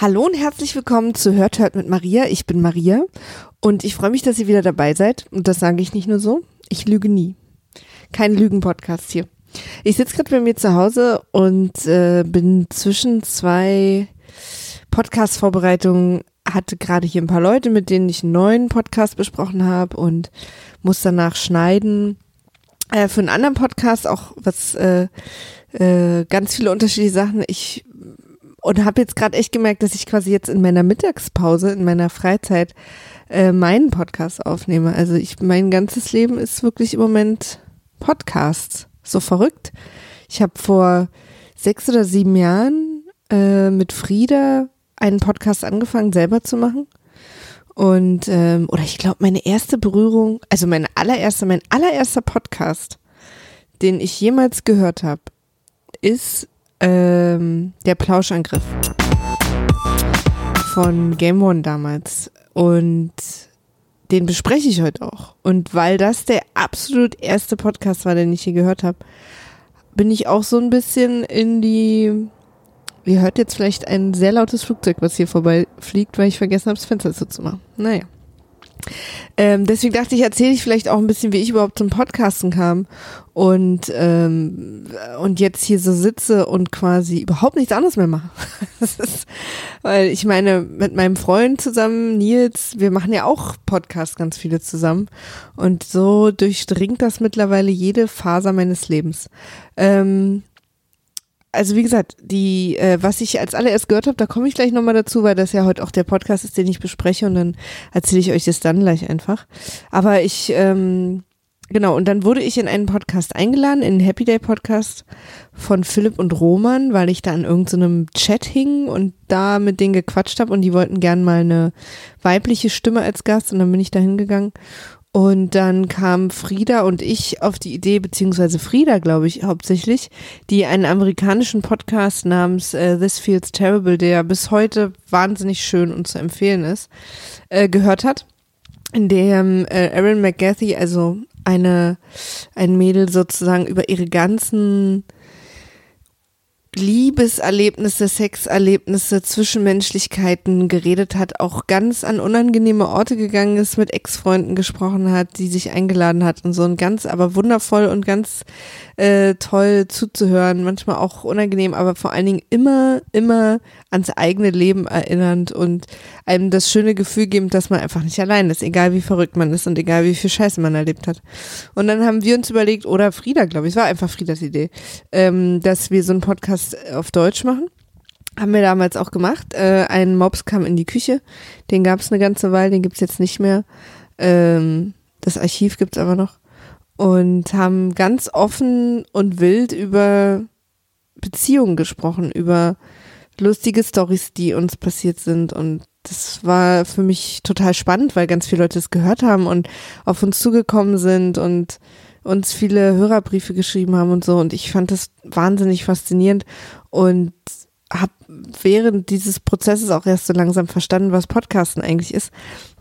Hallo und herzlich willkommen zu Hört mit Maria. Ich bin Maria und ich freue mich, dass ihr wieder dabei seid. Und das sage ich nicht nur so, ich lüge nie. Kein Lügen-Podcast hier. Ich sitze gerade bei mir zu Hause und bin zwischen zwei Podcast-Vorbereitungen, hatte gerade hier ein paar Leute, mit denen ich einen neuen Podcast besprochen habe und muss danach schneiden. Für einen anderen Podcast auch was ganz viele unterschiedliche Sachen. Und habe jetzt gerade echt gemerkt, dass ich quasi jetzt in meiner Mittagspause, in meiner Freizeit meinen Podcast aufnehme. Also mein ganzes Leben ist wirklich im Moment Podcasts. So verrückt. Ich habe vor 6 oder 7 Jahren mit Frieda einen Podcast angefangen, selber zu machen. Und oder ich glaube, meine erste Berührung, also mein allererster Podcast, den ich jemals gehört habe, ist der Plauschangriff von Game One damals. Und den bespreche ich heute auch. Und weil das der absolut erste Podcast war, den ich hier gehört habe, bin ich auch so ein bisschen ihr hört jetzt vielleicht ein sehr lautes Flugzeug, was hier vorbei fliegt, weil ich vergessen habe, das Fenster zuzumachen. Naja. Deswegen dachte ich, erzähle ich vielleicht auch ein bisschen, wie ich überhaupt zum Podcasten kam und jetzt hier so sitze und quasi überhaupt nichts anderes mehr mache. Weil ich meine, mit meinem Freund zusammen, Nils, wir machen ja auch Podcasts ganz viele zusammen und so durchdringt das mittlerweile jede Faser meines Lebens. Also wie gesagt, was ich als allererst gehört habe, da komme ich gleich nochmal dazu, weil das ja heute auch der Podcast ist, den ich bespreche und dann erzähle ich euch das dann gleich einfach. Aber genau, und dann wurde ich in einen Podcast eingeladen, in den Happy Day Podcast von Philipp und Roman, weil ich da an irgendeinem Chat hing und da mit denen gequatscht habe und die wollten gern mal eine weibliche Stimme als Gast und dann bin ich da hingegangen. Und dann kam Frieda und ich auf die Idee, beziehungsweise Frieda, glaube ich, hauptsächlich, die einen amerikanischen Podcast namens This Feels Terrible, der bis heute wahnsinnig schön und zu empfehlen ist, gehört hat, in dem Erin McGathy, also ein Mädel sozusagen über ihre ganzen Liebeserlebnisse, Sexerlebnisse, Zwischenmenschlichkeiten geredet hat, auch ganz an unangenehme Orte gegangen ist, mit Ex-Freunden gesprochen hat, die sich eingeladen hat und so, und ganz, aber wundervoll und ganz toll zuzuhören, manchmal auch unangenehm, aber vor allen Dingen immer ans eigene Leben erinnernd und einem das schöne Gefühl gebend, dass man einfach nicht allein ist, egal wie verrückt man ist und egal wie viel Scheiße man erlebt hat. Und dann haben wir uns überlegt, oder Frieda, glaube ich, es war einfach Friedas Idee, dass wir so einen Podcast auf Deutsch machen. Haben wir damals auch gemacht. Ein Mops kam in die Küche, den gab es eine ganze Weile, den gibt's jetzt nicht mehr. Das Archiv gibt's aber noch. Und haben ganz offen und wild über Beziehungen gesprochen, über lustige Storys, die uns passiert sind, und das war für mich total spannend, weil ganz viele Leute es gehört haben und auf uns zugekommen sind und uns viele Hörerbriefe geschrieben haben und so, und ich fand das wahnsinnig faszinierend und habe während dieses Prozesses auch erst so langsam verstanden, was Podcasten eigentlich ist.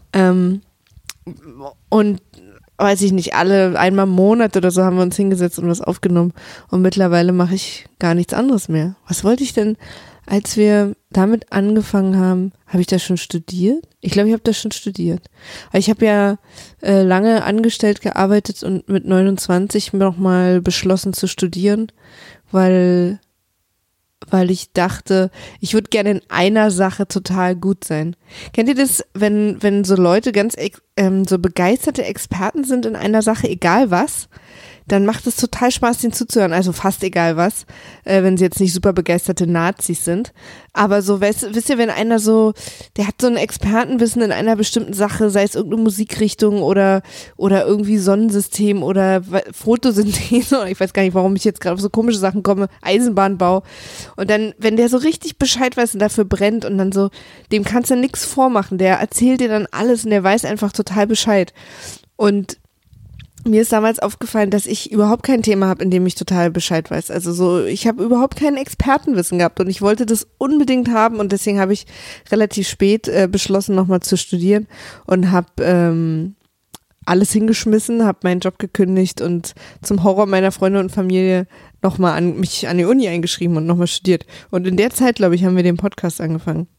Und weiß ich nicht, einmal im Monat oder so haben wir uns hingesetzt und was aufgenommen, und mittlerweile mache ich gar nichts anderes mehr. Was wollte ich denn, als wir damit angefangen haben, habe ich das schon studiert? Ich glaube, ich habe das schon studiert. Ich habe ja lange angestellt gearbeitet und mit 29 nochmal beschlossen zu studieren, weil ich dachte, ich würde gerne in einer Sache total gut sein. Kennt ihr das, wenn so Leute ganz so begeisterte Experten sind in einer Sache, egal was, dann macht es total Spaß, denen zuzuhören, also fast egal was, wenn sie jetzt nicht super begeisterte Nazis sind. Aber so, wisst ihr, wenn einer so, der hat so ein Expertenwissen in einer bestimmten Sache, sei es irgendeine Musikrichtung oder irgendwie Sonnensystem oder Photosynthese, oder ich weiß gar nicht, warum ich jetzt gerade auf so komische Sachen komme, Eisenbahnbau. Und dann, wenn der so richtig Bescheid weiß und dafür brennt und dann so, dem kannst du nichts vormachen, der erzählt dir dann alles und der weiß einfach total Bescheid. Und mir ist damals aufgefallen, dass ich überhaupt kein Thema habe, in dem ich total Bescheid weiß. Also so, ich habe überhaupt kein Expertenwissen gehabt und ich wollte das unbedingt haben, und deswegen habe ich relativ spät beschlossen, nochmal zu studieren und habe alles hingeschmissen, habe meinen Job gekündigt und zum Horror meiner Freunde und Familie nochmal mich an die Uni eingeschrieben und nochmal studiert. Und in der Zeit, glaube ich, haben wir den Podcast angefangen.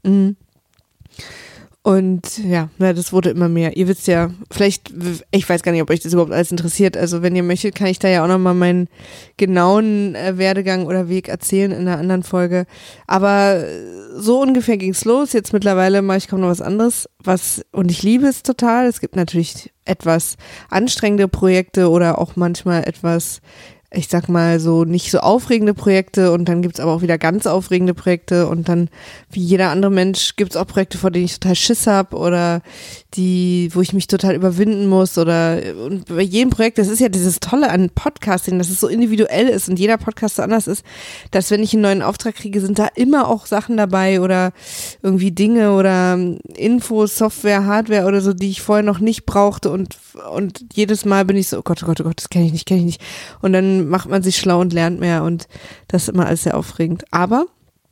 Mhm. Und ja, das wurde immer mehr. Ihr wisst ja, vielleicht, ich weiß gar nicht, ob euch das überhaupt alles interessiert. Also wenn ihr möchtet, kann ich da ja auch nochmal meinen genauen Werdegang oder Weg erzählen in einer anderen Folge. Aber so ungefähr ging's los. Jetzt mittlerweile mache ich kaum noch was anderes. Und ich liebe es total. Es gibt natürlich etwas anstrengende Projekte oder auch manchmal etwas, ich sag mal so, nicht so aufregende Projekte, und dann gibt's aber auch wieder ganz aufregende Projekte, und dann, wie jeder andere Mensch, gibt's auch Projekte, vor denen ich total Schiss hab oder wo ich mich total überwinden muss, und bei jedem Projekt, das ist ja dieses Tolle an Podcasting, dass es so individuell ist und jeder Podcast so anders ist, dass wenn ich einen neuen Auftrag kriege, sind da immer auch Sachen dabei oder irgendwie Dinge oder Infos, Software, Hardware oder so, die ich vorher noch nicht brauchte, und jedes Mal bin ich so, oh Gott, das kenne ich nicht. Und dann macht man sich schlau und lernt mehr, und das ist immer alles sehr aufregend. Aber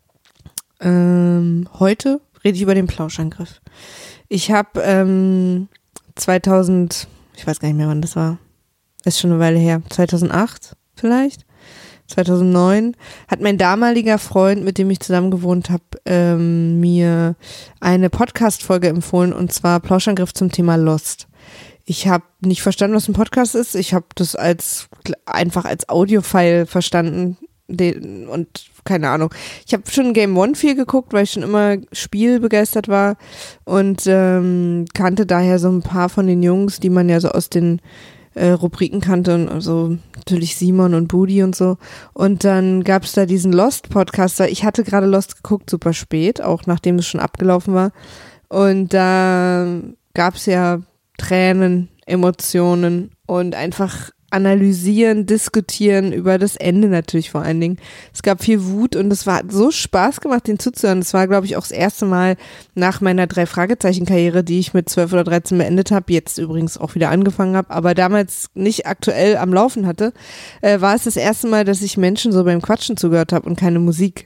heute rede ich über den Plauschangriff. Ich habe 2000, ich weiß gar nicht mehr, wann das war, ist schon eine Weile her, 2008 vielleicht, 2009, hat mein damaliger Freund, mit dem ich zusammen gewohnt habe, mir eine Podcast-Folge empfohlen, und zwar Plauschangriff zum Thema Lost. Ich habe nicht verstanden, was ein Podcast ist. Ich habe das einfach als Audiofile verstanden und keine Ahnung. Ich habe schon Game One viel geguckt, weil ich schon immer spielbegeistert war, und kannte daher so ein paar von den Jungs, die man ja so aus den Rubriken kannte, und also natürlich Simon und Budi und so. Und dann gab es da diesen Lost-Podcaster. Ich hatte gerade Lost geguckt, super spät, auch nachdem es schon abgelaufen war. Und da gab es ja Tränen, Emotionen und einfach analysieren, diskutieren über das Ende natürlich vor allen Dingen. Es gab viel Wut, und es hat so Spaß gemacht, den zuzuhören. Das war, glaube ich, auch das erste Mal nach meiner 3-Fragezeichen-Karriere, die ich mit 12 oder 13 beendet habe, jetzt übrigens auch wieder angefangen habe, aber damals nicht aktuell am Laufen hatte, war es das erste Mal, dass ich Menschen so beim Quatschen zugehört habe und keine Musik,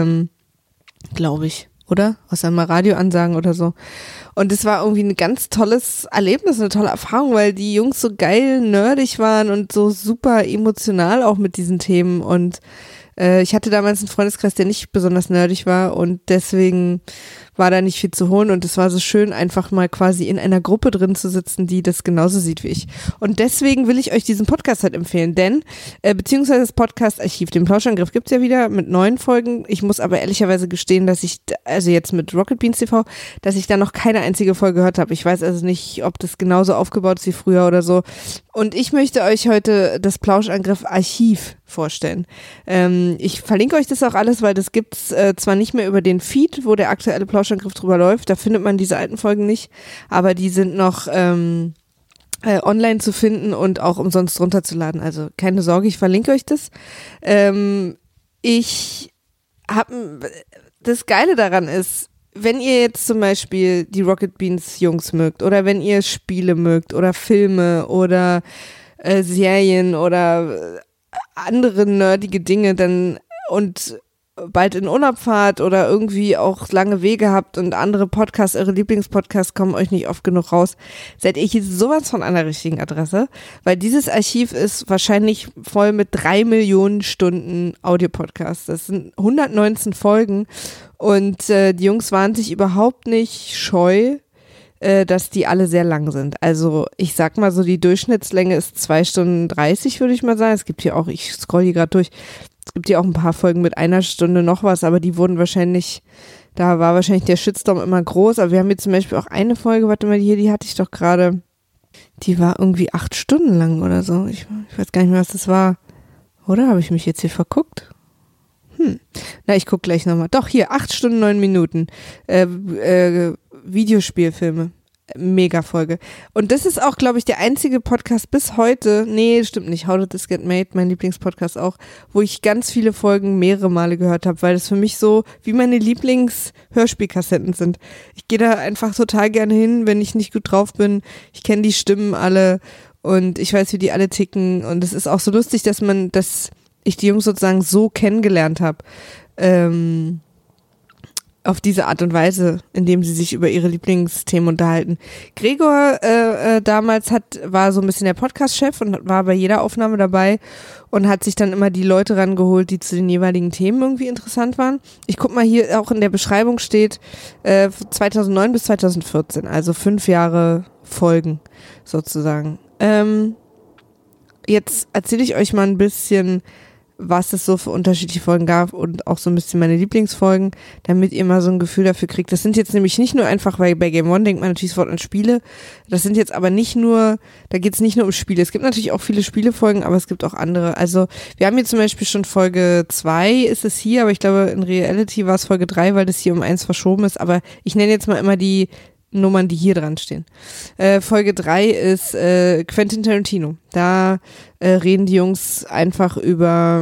glaube ich. Oder? Außer mal Radioansagen oder so. Und es war irgendwie ein ganz tolles Erlebnis, eine tolle Erfahrung, weil die Jungs so geil nerdig waren und so super emotional auch mit diesen Themen. Und ich hatte damals einen Freundeskreis, der nicht besonders nerdig war, und deswegen war da nicht viel zu holen, und es war so schön, einfach mal quasi in einer Gruppe drin zu sitzen, die das genauso sieht wie ich. Und deswegen will ich euch diesen Podcast halt empfehlen, denn, beziehungsweise das Podcast-Archiv, den Plauschangriff gibt's ja wieder mit 9 Folgen. Ich muss aber ehrlicherweise gestehen, dass ich, also jetzt mit Rocket Beans TV, dass ich da noch keine einzige Folge gehört habe. Ich weiß also nicht, ob das genauso aufgebaut ist wie früher oder so. Und ich möchte euch heute das Plauschangriff-Archiv vorstellen. Ich verlinke euch das auch alles, weil das gibt's zwar nicht mehr über den Feed, wo der aktuelle Plauschangriff drüber läuft, da findet man diese alten Folgen nicht, aber die sind noch online zu finden und auch umsonst runterzuladen. Also keine Sorge, ich verlinke euch das. Das Geile daran ist, wenn ihr jetzt zum Beispiel die Rocket Beans Jungs mögt, oder wenn ihr Spiele mögt oder Filme oder Serien oder andere nerdige Dinge, dann und bald in Urlaub fahrt oder irgendwie auch lange Wege habt und andere Podcasts, eure Lieblingspodcasts kommen euch nicht oft genug raus, seid ihr hier sowas von an der richtigen Adresse, weil dieses Archiv ist wahrscheinlich voll mit 3 Millionen Stunden Audiopodcasts. Das sind 119 Folgen, und die Jungs waren sich überhaupt nicht scheu, dass die alle sehr lang sind. Also ich sag mal so, die Durchschnittslänge ist 2 Stunden 30, würde ich mal sagen. Es gibt hier auch, ich scroll hier gerade durch, es gibt hier auch ein paar Folgen mit 1 Stunde noch was, aber die wurden wahrscheinlich, da war wahrscheinlich der Shitstorm immer groß, aber wir haben hier zum Beispiel auch eine Folge, warte mal, die hatte ich doch gerade, die war irgendwie 8 Stunden lang oder so. Ich weiß gar nicht mehr, was das war. Oder habe ich mich jetzt hier verguckt? Na, ich gucke gleich nochmal. Doch, hier, 8 Stunden, 9 Minuten. Videospielfilme. Mega Folge. Und das ist auch, glaube ich, der einzige Podcast bis heute, nee, stimmt nicht, How Did This Get Made, mein Lieblingspodcast auch, wo ich ganz viele Folgen mehrere Male gehört habe, weil das für mich so wie meine Lieblings-Hörspielkassetten sind. Ich gehe da einfach total gerne hin, wenn ich nicht gut drauf bin. Ich kenne die Stimmen alle und ich weiß, wie die alle ticken, und es ist auch so lustig, dass ich die Jungs sozusagen so kennengelernt habe. auf diese Art und Weise, indem sie sich über ihre Lieblingsthemen unterhalten. Gregor damals war so ein bisschen der Podcast-Chef und war bei jeder Aufnahme dabei und hat sich dann immer die Leute rangeholt, die zu den jeweiligen Themen irgendwie interessant waren. Ich guck mal, hier auch in der Beschreibung steht 2009 bis 2014, also 5 Jahre Folgen sozusagen. Jetzt erzähle ich euch mal ein bisschen, was es so für unterschiedliche Folgen gab und auch so ein bisschen meine Lieblingsfolgen, damit ihr mal so ein Gefühl dafür kriegt. Das sind jetzt nämlich nicht nur einfach, weil bei Game One denkt man natürlich sofort an Spiele, das sind jetzt aber nicht nur, da geht es nicht nur um Spiele. Es gibt natürlich auch viele Spielefolgen, aber es gibt auch andere. Also wir haben hier zum Beispiel schon Folge 2 ist es hier, aber ich glaube in Reality war es Folge 3, weil das hier um 1 verschoben ist, aber ich nenne jetzt mal immer die Nummern, die hier dran stehen. Folge 3 ist Quentin Tarantino. Da reden die Jungs einfach über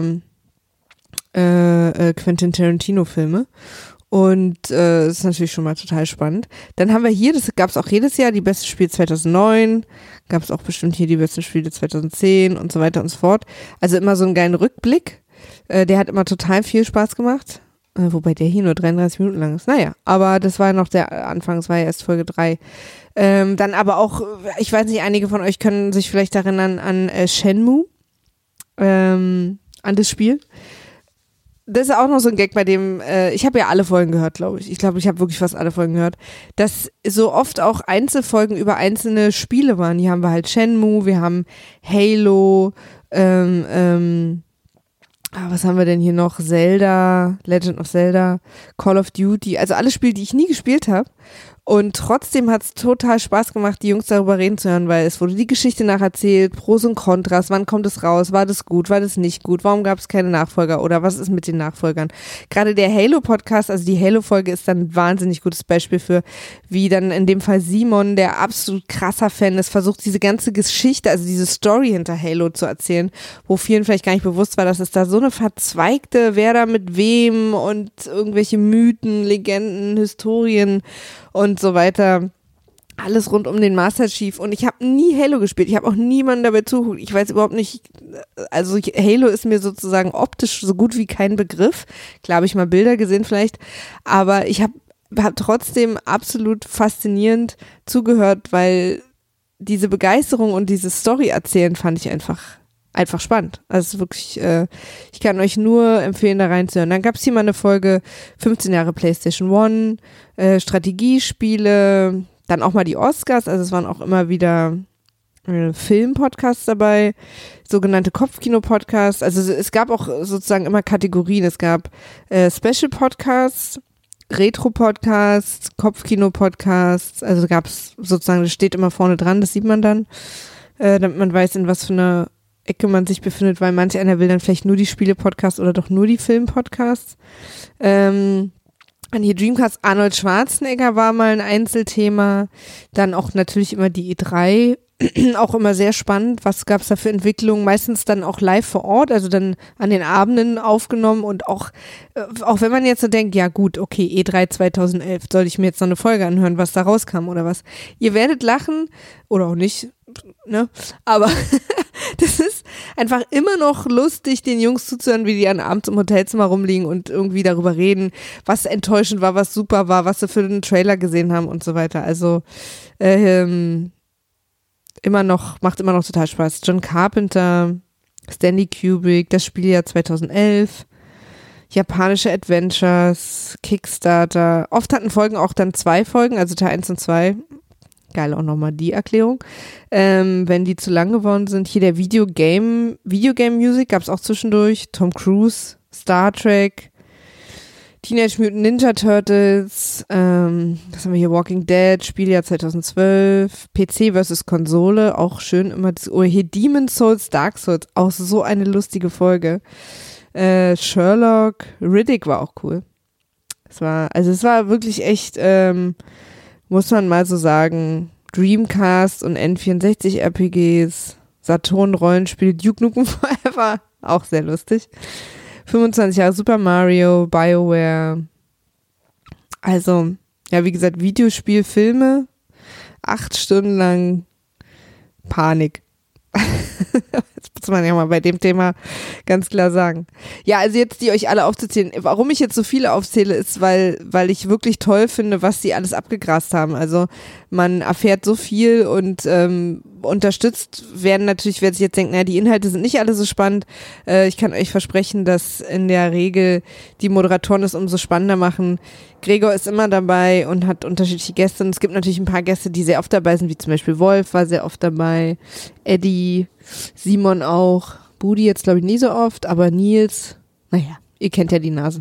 Quentin Tarantino Filme und ist natürlich schon mal total spannend. Dann haben wir hier, das gab es auch jedes Jahr, die besten Spiele 2009, gab es auch bestimmt hier die besten Spiele 2010 und so weiter und so fort. Also immer so einen geilen Rückblick. Der hat immer total viel Spaß gemacht. Wobei der hier nur 33 Minuten lang ist. Naja, aber das war noch der Anfang, es war ja erst Folge 3. Dann aber auch, ich weiß nicht, einige von euch können sich vielleicht erinnern an Shenmue, an das Spiel. Das ist auch noch so ein Gag, bei dem, ich habe ja alle Folgen gehört, glaube ich. Ich glaube, ich habe wirklich fast alle Folgen gehört. Dass so oft auch Einzelfolgen über einzelne Spiele waren. Hier haben wir halt Shenmue, wir haben Halo, was haben wir denn hier noch? Zelda, Legend of Zelda, Call of Duty, also alle Spiele, die ich nie gespielt habe. Und trotzdem hat es total Spaß gemacht, die Jungs darüber reden zu hören, weil es wurde die Geschichte nacherzählt, Pros und Kontras, wann kommt es raus, war das gut, war das nicht gut, warum gab es keine Nachfolger oder was ist mit den Nachfolgern. Gerade der Halo-Podcast, also die Halo-Folge ist dann ein wahnsinnig gutes Beispiel für, wie dann in dem Fall Simon, der absolut krasser Fan ist, versucht diese ganze Geschichte, also diese Story hinter Halo zu erzählen, wo vielen vielleicht gar nicht bewusst war, dass es da so eine verzweigte, wer da mit wem und irgendwelche Mythen, Legenden, Historien und so weiter, alles rund um den Master Chief. Und ich habe nie Halo gespielt, ich habe auch niemanden dabei zugeguckt, ich weiß überhaupt nicht, also Halo ist mir sozusagen optisch so gut wie kein Begriff, klar habe ich mal Bilder gesehen vielleicht, aber ich habe trotzdem absolut faszinierend zugehört, weil diese Begeisterung und diese Story erzählen fand ich einfach spannend. Also wirklich, ich kann euch nur empfehlen, da reinzuhören. Dann gab es hier mal eine Folge 15 Jahre PlayStation One, Strategiespiele, dann auch mal die Oscars, also es waren auch immer wieder Film-Podcasts dabei, sogenannte Kopfkino-Podcasts, also es gab auch sozusagen immer Kategorien, es gab Special-Podcasts, Retro-Podcasts, Kopfkino-Podcasts, also gab es sozusagen, das steht immer vorne dran, das sieht man dann, damit man weiß, in was für einer Ecke man sich befindet, weil manch einer will dann vielleicht nur die Spiele-Podcasts oder doch nur die Film-Podcasts. Dann hier Dreamcast, Arnold Schwarzenegger war mal ein Einzelthema. Dann auch natürlich immer die E3, auch immer sehr spannend. Was gab es da für Entwicklungen? Meistens dann auch live vor Ort, also dann an den Abenden aufgenommen und auch wenn man jetzt so denkt, ja gut, okay, E3 2011, soll ich mir jetzt noch eine Folge anhören, was da rauskam oder was? Ihr werdet lachen oder auch nicht, ne? Aber das ist einfach immer noch lustig, den Jungs zuzuhören, wie die an abends im Hotelzimmer rumliegen und irgendwie darüber reden, was enttäuschend war, was super war, was sie für einen Trailer gesehen haben und so weiter. Also macht immer noch total Spaß. John Carpenter, Stanley Kubrick, das Spieljahr 2011, japanische Adventures, Kickstarter. Oft hatten Folgen auch dann 2 Folgen, also Teil 1 und 2. Geil, auch nochmal die Erklärung. Wenn die zu lang geworden sind. Hier der Videogame Music gab es auch zwischendurch. Tom Cruise, Star Trek, Teenage Mutant Ninja Turtles, was haben wir hier, Walking Dead, Spieljahr 2012, PC versus Konsole, auch schön immer, hier Demon's Souls, Dark Souls, auch so eine lustige Folge. Sherlock, Riddick war auch cool. Es war wirklich echt, muss man mal so sagen, Dreamcast und N64 RPGs, Saturn Rollenspiel, Duke Nukem Forever, auch sehr lustig. 25 Jahre Super Mario, BioWare. Also, ja, wie gesagt, Videospiel, Filme, 8 Stunden lang Panik. Jetzt muss man ja mal bei dem Thema ganz klar sagen. Ja, also jetzt die euch alle aufzuzählen. Warum ich jetzt so viele aufzähle, ist, weil ich wirklich toll finde, was sie alles abgegrast haben. Also man erfährt so viel und unterstützt werden natürlich, wer sich jetzt denkt, naja, die Inhalte sind nicht alle so spannend. Ich kann euch versprechen, dass in der Regel die Moderatoren es umso spannender machen. Gregor ist immer dabei und hat unterschiedliche Gäste. Und es gibt natürlich ein paar Gäste, die sehr oft dabei sind, wie zum Beispiel Wolf war sehr oft dabei, Eddie, Simon auch, Budi jetzt glaube ich nie so oft, aber Nils, naja, ihr kennt ja die Nasen.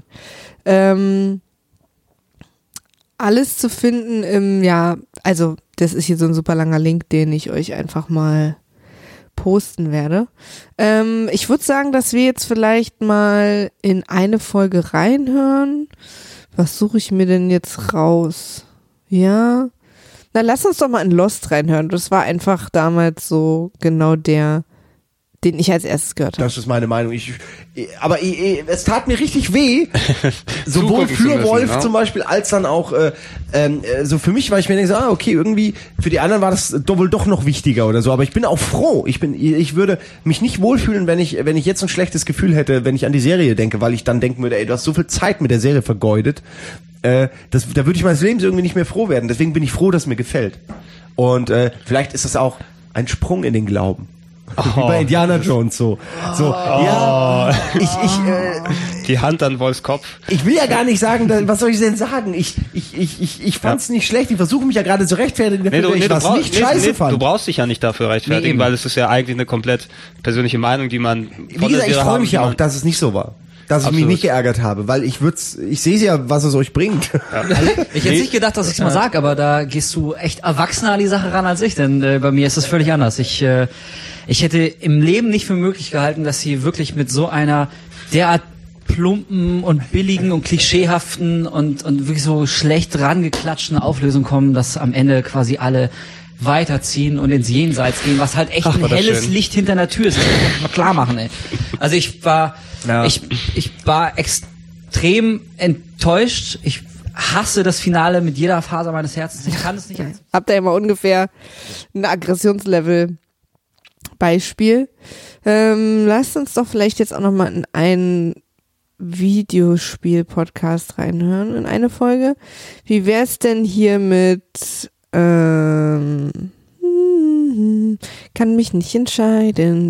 Alles zu finden also das ist hier so ein super langer Link, den ich euch einfach mal posten werde. Ich würde sagen, dass wir jetzt vielleicht mal in eine Folge reinhören. Was suche ich mir denn jetzt raus? Ja, na lass uns doch mal in Lost reinhören. Das war einfach damals so genau der, den ich als erstes gehört habe. Das ist meine Meinung. Aber es tat mir richtig weh, sowohl für Wolf zum Beispiel, als dann auch so für mich, weil ich mir denke, okay, irgendwie für die anderen war das wohl doch noch wichtiger oder so. Aber ich bin auch froh. Ich würde mich nicht wohlfühlen, wenn ich jetzt ein schlechtes Gefühl hätte, wenn ich an die Serie denke, weil ich dann denken würde, ey, du hast so viel Zeit mit der Serie vergeudet. Da würde ich meines Lebens irgendwie nicht mehr froh werden. Deswegen bin ich froh, dass es mir gefällt. Und vielleicht ist das auch ein Sprung in den Glauben. Wie bei Indiana Jones so. Ja, die Hand an Wolfs Kopf. Ich will ja gar nicht sagen, was soll ich denn sagen? Ich fand's nicht schlecht. Ich versuche mich ja gerade zu rechtfertigen, fand. Du brauchst dich ja nicht dafür rechtfertigen, weil es ist ja eigentlich eine komplett persönliche Meinung, die man Wie gesagt, ich freue mich ja auch, dass es nicht so war. Dass ich mich nicht geärgert habe, weil ich sehe ja, was es euch bringt. Ja. Ich hätte nicht gedacht, dass ich es mal sag, aber da gehst du echt erwachsener an die Sache ran als ich, denn bei mir ist es völlig anders. Ich hätte im Leben nicht für möglich gehalten, dass sie wirklich mit so einer derart plumpen und billigen und klischeehaften und wirklich so schlecht rangeklatschten Auflösung kommen, dass am Ende quasi alle weiterziehen und ins Jenseits gehen, was halt echt ein helles Licht hinter der Tür ist. Das muss man mal klar machen, ey. Also ich war extrem enttäuscht. Ich hasse das Finale mit jeder Faser meines Herzens. Ich kann es nicht. Habt ihr immer ungefähr ein Aggressionslevel Beispiel? Lasst uns doch vielleicht jetzt auch nochmal in einen Videospiel-Podcast reinhören, in eine Folge. Wie wär's denn hier mit kann mich nicht entscheiden.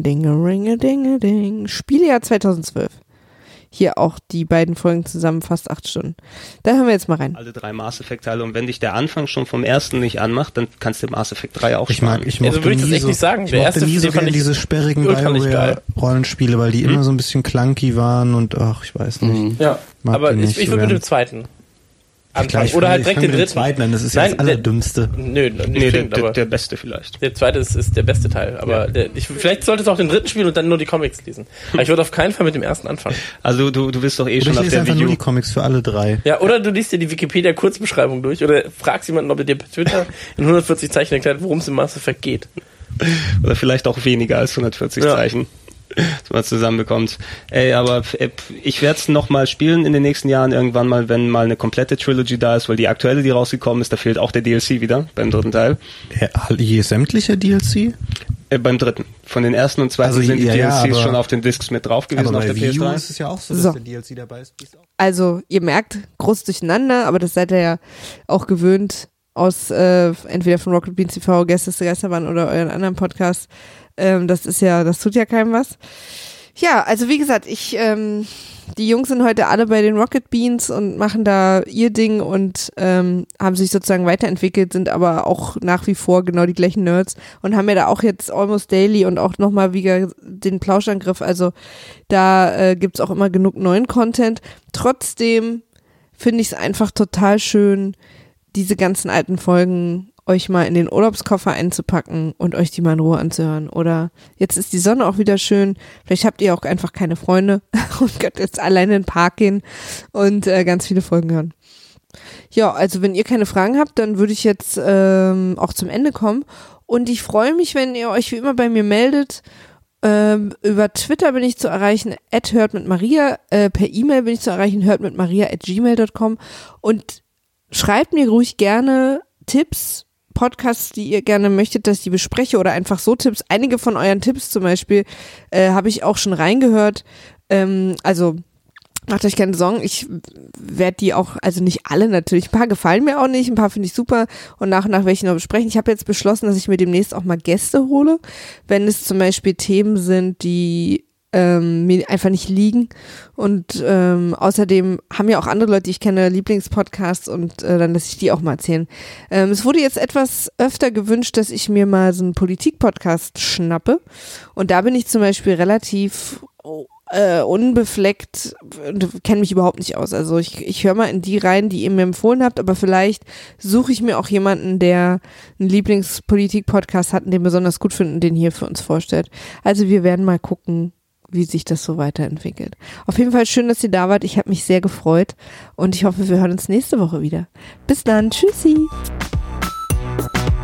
Dinge. Spielejahr 2012. Hier auch die beiden Folgen zusammen fast 8 Stunden. Da hören wir jetzt mal rein. Alle 3 Mass Effect Teile und wenn dich der Anfang schon vom ersten nicht anmacht, dann kannst du Mass Effect 3 auch spielen. Ich mochte nie so gerne diese sperrigen BioWare-Rollenspiele, weil die immer so ein bisschen clunky waren und ich weiß nicht. Ja, aber ich würde mit dem zweiten anfangen. Oder halt direkt den dritten. Zweiten, das ist ja das Allerdümmste. Der beste vielleicht. Der zweite ist der beste Teil. Aber vielleicht solltest du auch den dritten spielen und dann nur die Comics lesen. Aber ich würde auf keinen Fall mit dem ersten anfangen. Also du bist doch schon auf der einfach nur die Comics für alle 3. Ja, oder du liest dir die Wikipedia-Kurzbeschreibung durch oder fragst jemanden, ob er dir per Twitter in 140 Zeichen erklärt, worum es im Mass Effect geht. Oder vielleicht auch weniger als 140 Zeichen. Dass man zusammenbekommt. Aber ich werde es nochmal spielen in den nächsten Jahren irgendwann mal, wenn mal eine komplette Trilogy da ist, weil die aktuelle, die rausgekommen ist, da fehlt auch der DLC wieder beim dritten Teil. Sämtliche DLC? Beim dritten. Von den ersten und zweiten sind die DLCs schon auf den Discs mit drauf gewesen. Aber auf der Wii U PS3. ist es ja auch so, dass der DLC dabei ist. Also ihr merkt, groß durcheinander, aber das seid ihr ja auch gewöhnt aus entweder von Rocket Beans TV, Geisterbahn oder euren anderen Podcast. Das tut ja keinem was. Ja, also wie gesagt, die Jungs sind heute alle bei den Rocket Beans und machen da ihr Ding und haben sich sozusagen weiterentwickelt, sind aber auch nach wie vor genau die gleichen Nerds und haben ja da auch jetzt Almost Daily und auch nochmal wieder den Plauschangriff. Also da gibt's auch immer genug neuen Content. Trotzdem finde ich es einfach total schön, diese ganzen alten Folgen euch mal in den Urlaubskoffer einzupacken und euch die mal in Ruhe anzuhören. Oder jetzt ist die Sonne auch wieder schön. Vielleicht habt ihr auch einfach keine Freunde und könnt jetzt alleine in den Park gehen und ganz viele Folgen hören. Ja, also wenn ihr keine Fragen habt, dann würde ich jetzt auch zum Ende kommen. Und ich freue mich, wenn ihr euch wie immer bei mir meldet. Über Twitter bin ich zu erreichen, @hörtmitmaria. Per E-Mail bin ich zu erreichen, hörtmitmaria@gmail.com. Und schreibt mir ruhig gerne Tipps, Podcasts, die ihr gerne möchtet, dass ich die bespreche oder einfach so Tipps. Einige von euren Tipps zum Beispiel habe ich auch schon reingehört. Also macht euch keine Sorgen, ich werde die auch, also nicht alle natürlich, ein paar gefallen mir auch nicht, ein paar finde ich super und nach und nach werde ich noch besprechen. Ich habe jetzt beschlossen, dass ich mir demnächst auch mal Gäste hole, wenn es zum Beispiel Themen sind, die mir einfach nicht liegen und außerdem haben ja auch andere Leute, die ich kenne, Lieblingspodcasts und dann lasse ich die auch mal erzählen. Es wurde jetzt etwas öfter gewünscht, dass ich mir mal so einen Politik-Podcast schnappe und da bin ich zum Beispiel relativ unbefleckt und kenne mich überhaupt nicht aus. Also ich höre mal in die rein, die ihr mir empfohlen habt, aber vielleicht suche ich mir auch jemanden, der einen Lieblingspolitik-Podcast hat und den besonders gut findet und den hier für uns vorstellt. Also wir werden mal gucken, wie sich das so weiterentwickelt. Auf jeden Fall schön, dass ihr da wart. Ich habe mich sehr gefreut und ich hoffe, wir hören uns nächste Woche wieder. Bis dann. Tschüssi.